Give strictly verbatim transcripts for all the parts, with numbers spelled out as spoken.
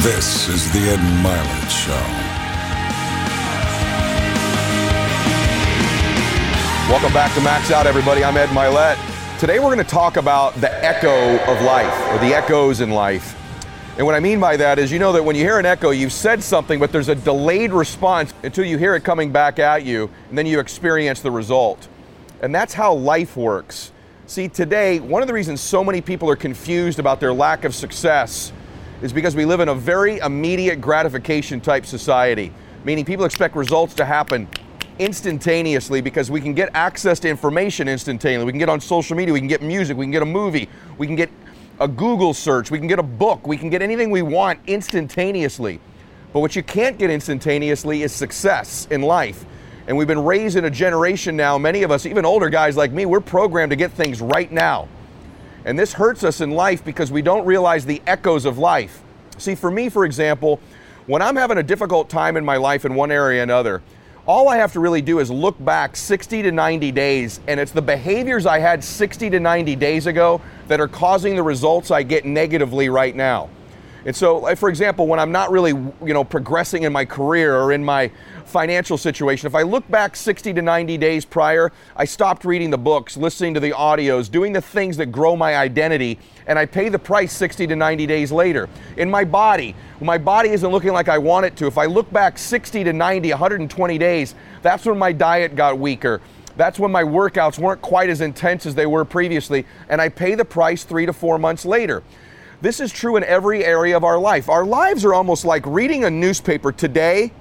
This is the Ed Mylett Show. Welcome back to Max Out, everybody. I'm Ed Mylett. Today we're going to talk about the echo of life, or the echoes in life. And what I mean by that is, you know that when you hear an echo, you've said something, but there's a delayed response until you hear it coming back at you, and then you experience the result. And that's how life works. See, today, one of the reasons so many people are confused about their lack of success is because we live in a very immediate gratification type society, meaning people expect results to happen instantaneously because we can get access to information instantaneously. We can get on social media, we can get music, we can get a movie, we can get a Google search, we can get a book, we can get anything we want instantaneously. But what you can't get instantaneously is success in life. And we've been raised in a generation now, many of us, even older guys like me, we're programmed to get things right now. And this hurts us in life because we don't realize the echoes of life. See, for me, for example, when I'm having a difficult time in my life in one area or another, all I have to really do is look back sixty to ninety days, and it's the behaviors I had sixty to ninety days ago that are causing the results I get negatively right now. And so, like, for example, when I'm not really, you know, progressing in my career or in my financial situation, if I look back sixty to ninety days prior, I stopped reading the books, listening to the audios, doing the things that grow my identity, and I pay the price sixty to ninety days later. In my body, when my body isn't looking like I want it to, if I look back sixty to ninety, one hundred twenty days, that's when my diet got weaker. That's when my workouts weren't quite as intense as they were previously, and I pay the price three to four months later. This is true in every area of our life. Our lives are almost like reading a newspaper today,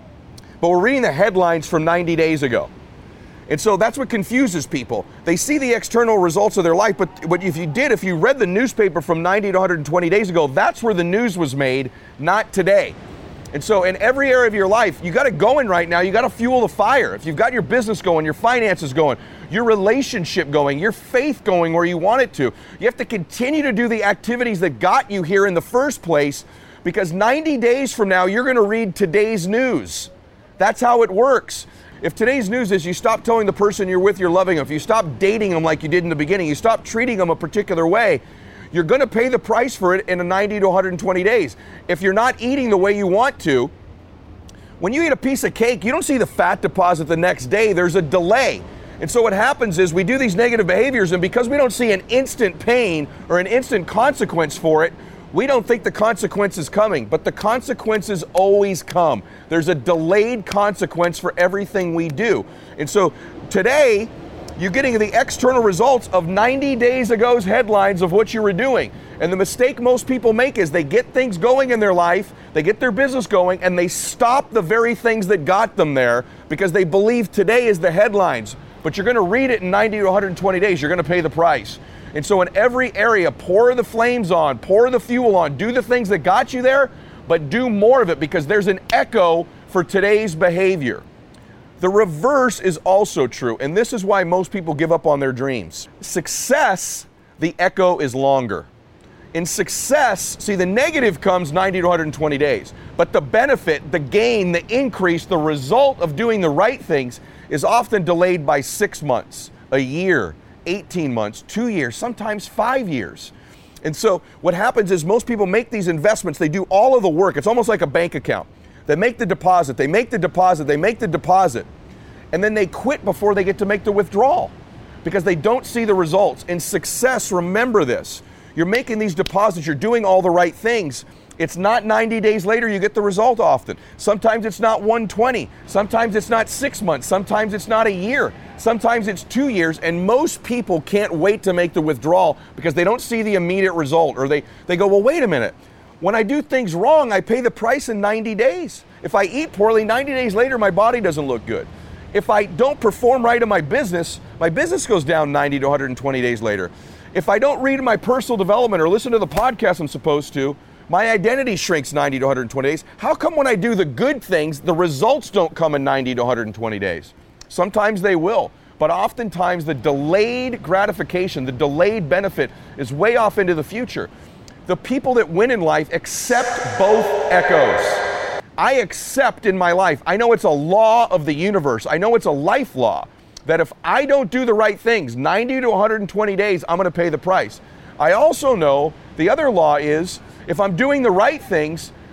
but we're reading the headlines from ninety days ago. And so that's what confuses people. They see the external results of their life, but, but if you did, if you read the newspaper from ninety to one hundred twenty days ago, that's where the news was made, not today. And so in every area of your life, you got it going right now. You got to fuel the fire. If you've got your business going, your finances going, your relationship going, your faith going where you want it to, you have to continue to do the activities that got you here in the first place, because ninety days from now, you're going to read today's news. That's how it works. If today's news is you stop telling the person you're with you're loving them, if you stop dating them like you did in the beginning, you stop treating them a particular way, you're going to pay the price for it in a ninety to one hundred twenty days. If you're not eating the way you want to, when you eat a piece of cake, you don't see the fat deposit the next day. There's a delay. And so what happens is we do these negative behaviors, and because we don't see an instant pain or an instant consequence for it, we don't think the consequence is coming, but the consequences always come. There's a delayed consequence for everything we do. And so today, you're getting the external results of ninety days ago's headlines of what you were doing. And the mistake most people make is they get things going in their life, they get their business going, and they stop the very things that got them there because they believe today is the headlines. But you're going to read it in ninety to one hundred twenty days. You're going to pay the price. And so in every area, pour the flames on, pour the fuel on, do the things that got you there, but do more of it because there's an echo for today's behavior. The reverse is also true, and this is why most people give up on their dreams. Success, the echo is longer. In success, see, the negative comes ninety to one hundred twenty days, but the benefit, the gain, the increase, the result of doing the right things is often delayed by six months, a year, eighteen months, two years, sometimes five years. And so what happens is most people make these investments, they do all of the work. It's almost like a bank account. They make the deposit, they make the deposit, they make the deposit, and then they quit before they get to make the withdrawal because they don't see the results. In success, remember this. You're making these deposits, you're doing all the right things. It's not ninety days later you get the result often. Sometimes it's not one hundred twenty. Sometimes it's not six months. Sometimes it's not a year. Sometimes it's two years. And most people can't wait to make the withdrawal because they don't see the immediate result. Or they, they go, well, wait a minute. When I do things wrong, I pay the price in ninety days. If I eat poorly, ninety days later, my body doesn't look good. If I don't perform right in my business, my business goes down ninety to one hundred twenty days later. If I don't read my personal development or listen to the podcast I'm supposed to, my identity shrinks ninety to one hundred twenty days. How come when I do the good things, the results don't come in ninety to one hundred twenty days? Sometimes they will, but oftentimes the delayed gratification, the delayed benefit is way off into the future. The people that win in life accept both echoes. I accept in my life, I know it's a law of the universe, I know it's a life law, that if I don't do the right things, ninety to one hundred twenty days, I'm going to pay the price. I also know the other law is, if I'm doing the right things,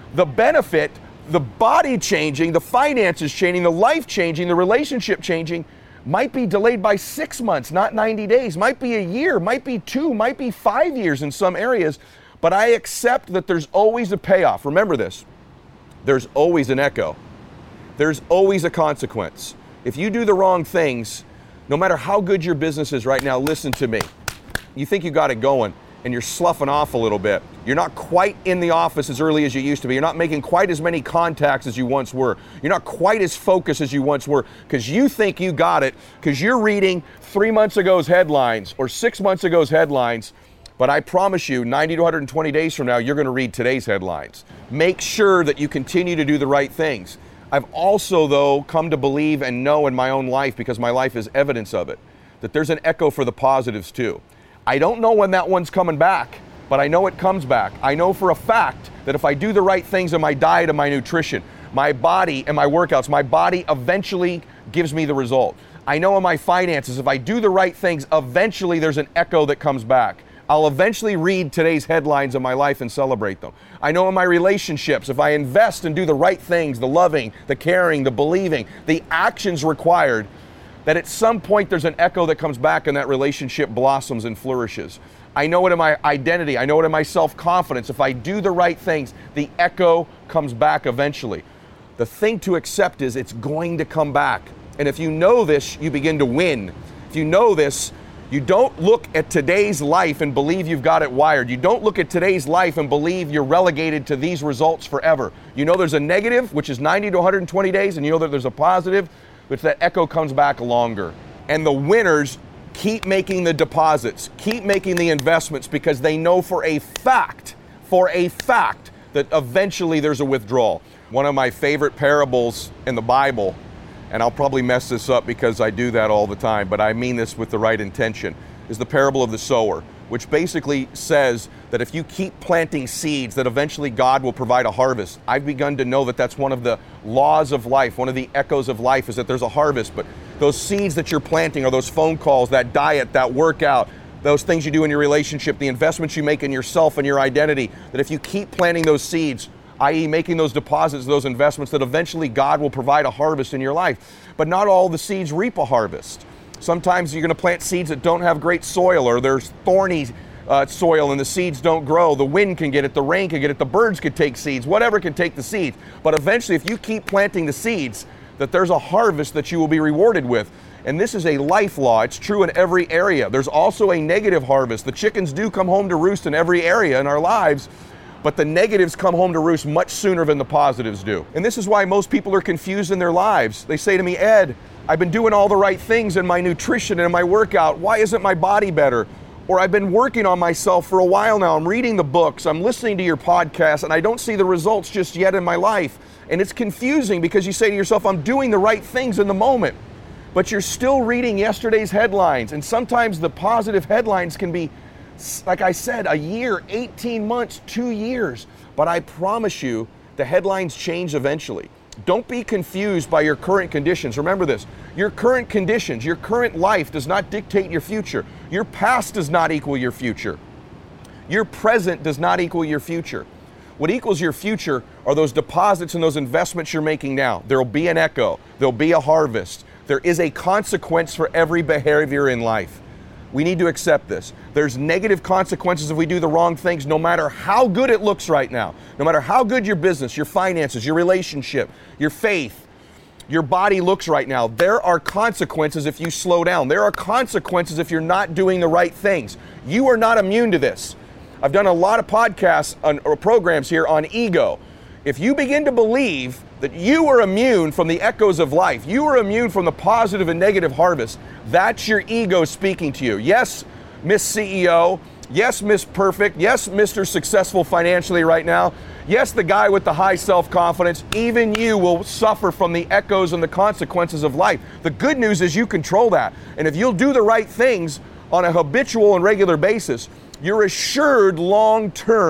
the benefit, the body changing, the finances changing, the life changing, the relationship changing might be delayed by six months, not ninety days, might be a year, might be two, might be five years in some areas, but I accept that there's always a payoff. Remember this, there's always an echo. There's always a consequence. If you do the wrong things, no matter how good your business is right now, listen to me. You think you got it going and you're sloughing off a little bit. You're not quite in the office as early as you used to be. You're not making quite as many contacts as you once were. You're not quite as focused as you once were because you think you got it because you're reading three months ago's headlines or six months ago's headlines. But I promise you, ninety to one hundred twenty days from now, you're going to read today's headlines. Make sure that you continue to do the right things. I've also, though, come to believe and know in my own life, because my life is evidence of it, that there's an echo for the positives too. I don't know when that one's coming back, but I know it comes back. I know for a fact that if I do the right things in my diet and my nutrition, my body and my workouts, my body eventually gives me the result. I know in my finances, if I do the right things, eventually there's an echo that comes back. I'll eventually read today's headlines of my life and celebrate them. I know in my relationships, if I invest and do the right things, the loving, the caring, the believing, the actions required, that at some point there's an echo that comes back and that relationship blossoms and flourishes. I know it in my identity. I know it in my self-confidence. If I do the right things, the echo comes back eventually. The thing to accept is it's going to come back. And if you know this, you begin to win. If you know this, you don't look at today's life and believe you've got it wired. You don't look at today's life and believe you're relegated to these results forever. You know there's a negative, which is ninety to one hundred twenty days, and you know that there's a positive, which that echo comes back longer. And the winners keep making the deposits, keep making the investments, because they know for a fact, for a fact, that eventually there's a withdrawal. One of my favorite parables in the Bible, and I'll probably mess this up because I do that all the time, but I mean this with the right intention, is the parable of the sower, which basically says that if you keep planting seeds, that eventually God will provide a harvest. I've begun to know that that's one of the laws of life, one of the echoes of life, is that there's a harvest, but those seeds that you're planting are those phone calls, that diet, that workout, those things you do in your relationship, the investments you make in yourself and your identity, that if you keep planting those seeds, that is making those deposits, those investments, that eventually God will provide a harvest in your life. But not all the seeds reap a harvest. Sometimes you're going to plant seeds that don't have great soil, or there's thorny uh, soil and the seeds don't grow. The wind can get it, the rain can get it, the birds could take seeds, whatever can take the seeds. But eventually, if you keep planting the seeds, that there's a harvest that you will be rewarded with. And this is a life law. It's true in every area. There's also a negative harvest. The chickens do come home to roost in every area in our lives, but the negatives come home to roost much sooner than the positives do. And this is why most people are confused in their lives. They say to me, Ed, I've been doing all the right things in my nutrition and in my workout. Why isn't my body better? Or I've been working on myself for a while now. I'm reading the books, I'm listening to your podcast, and I don't see the results just yet in my life. And it's confusing because you say to yourself, I'm doing the right things in the moment, but you're still reading yesterday's headlines. And sometimes the positive headlines can be, like I said, a year, eighteen months, two years. But I promise you, the headlines change eventually. Don't be confused by your current conditions. Remember this, your current conditions, your current life does not dictate your future. Your past does not equal your future. Your present does not equal your future. What equals your future are those deposits and those investments you're making now. There'll be an echo, there'll be a harvest. There is a consequence for every behavior in life. We need to accept this. There's negative consequences if we do the wrong things, no matter how good it looks right now. No matter how good your business, your finances, your relationship, your faith, your body looks right now. There are consequences if you slow down. There are consequences if you're not doing the right things. You are not immune to this. I've done a lot of podcasts on, or programs here on ego. If you begin to believe that you are immune from the echoes of life, you are immune from the positive and negative harvest, that's your ego speaking to you. Yes, Miss C E O. Yes, Miss Perfect. Yes, Mister Successful financially right now. Yes, the guy with the high self-confidence. Even you will suffer from the echoes and the consequences of life. The good news is you control that. And if you'll do the right things on a habitual and regular basis, you're assured long-term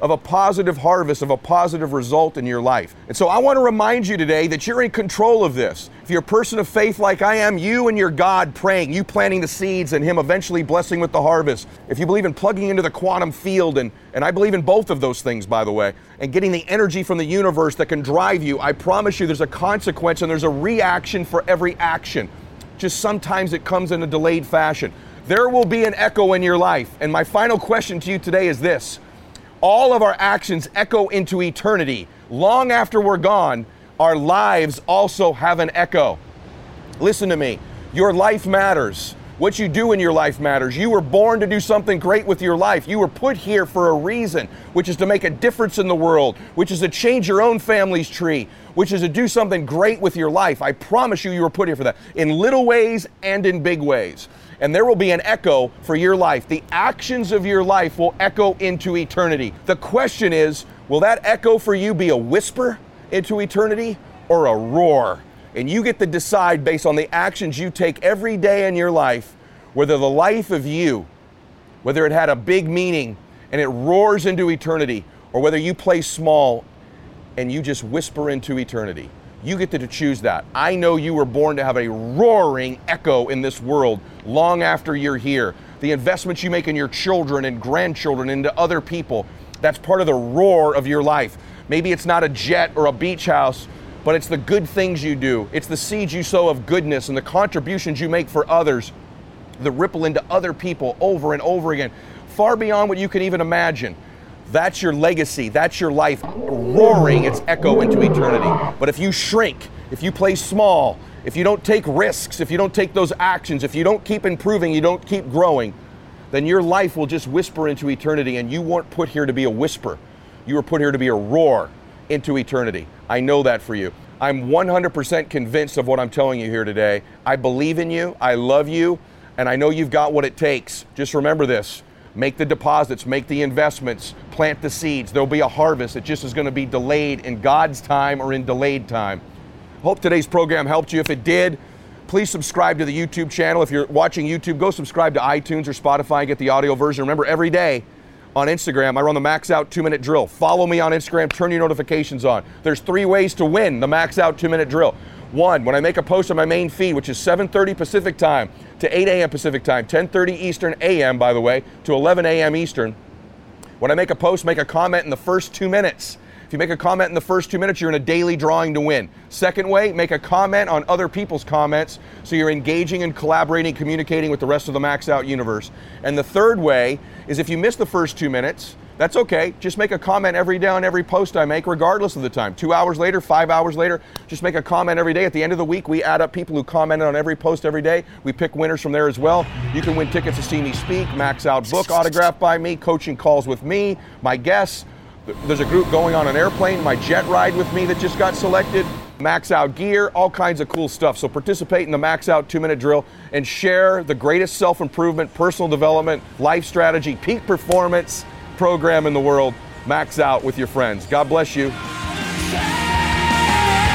of a positive harvest, of a positive result in your life. And so I want to remind you today that you're in control of this. If you're a person of faith like I am, you and your God praying, you planting the seeds and Him eventually blessing with the harvest. If you believe in plugging into the quantum field, and, and I believe in both of those things, by the way, and getting the energy from the universe that can drive you, I promise you there's a consequence and there's a reaction for every action. Just sometimes it comes in a delayed fashion. There will be an echo in your life. And my final question to you today is this. All of our actions echo into eternity. Long after we're gone, our lives also have an echo. Listen to me. Your life matters. What you do in your life matters. You were born to do something great with your life. You were put here for a reason, which is to make a difference in the world, which is to change your own family's tree, which is to do something great with your life. I promise you, you were put here for that, in little ways and in big ways. And there will be an echo for your life. The actions of your life will echo into eternity. The question is, will that echo for you be a whisper into eternity or a roar? And you get to decide based on the actions you take every day in your life, whether the life of you, whether it had a big meaning and it roars into eternity, or whether you play small and you just whisper into eternity. You get to choose that. I know you were born to have a roaring echo in this world long after you're here. The investments you make in your children and grandchildren, into other people, that's part of the roar of your life. Maybe it's not a jet or a beach house, but it's the good things you do. It's the seeds you sow of goodness and the contributions you make for others, the ripple into other people over and over again, far beyond what you can even imagine. That's your legacy. That's your life roaring its echo into eternity. But if you shrink, if you play small, if you don't take risks, if you don't take those actions, if you don't keep improving, you don't keep growing, then your life will just whisper into eternity, and you weren't put here to be a whisper. You were put here to be a roar into eternity. I know that for you. I'm one hundred percent convinced of what I'm telling you here today. I believe in you. I love you. And I know you've got what it takes. Just remember this. Make the deposits, make the investments, plant the seeds. There'll be a harvest. It just is going to be delayed in God's time or in delayed time. Hope today's program helped you. If it did, please subscribe to the YouTube channel. If you're watching YouTube, go subscribe to iTunes or Spotify and get the audio version. Remember, every day on Instagram, I run the Max Out two-minute drill. Follow me on Instagram. Turn your notifications on. There's three ways to win the Max Out two-minute drill. One, when I make a post on my main feed, which is seven thirty Pacific time to eight a.m. Pacific time, ten thirty Eastern a m, by the way, to eleven a.m. Eastern. When I make a post, make a comment in the first two minutes. If you make a comment in the first two minutes, you're in a daily drawing to win. Second way, make a comment on other people's comments, so you're engaging and collaborating, communicating with the rest of the Max Out universe. And the third way is, if you miss the first two minutes, that's okay. Just make a comment every day on every post I make, regardless of the time. Two hours later, five hours later, just make a comment every day. At the end of the week, we add up people who commented on every post every day. We pick winners from there as well. You can win tickets to see me speak, Max Out book autographed by me, coaching calls with me, my guests. There's a group going on an airplane, my jet ride with me that just got selected, Max Out gear, all kinds of cool stuff. So participate in the Max Out two-minute drill and share the greatest self-improvement, personal development, life strategy, peak performance program in the world, Max Out, with your friends. God bless you.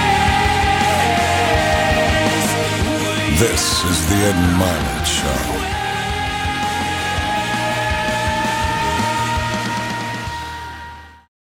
This is the Ed Mylett Show.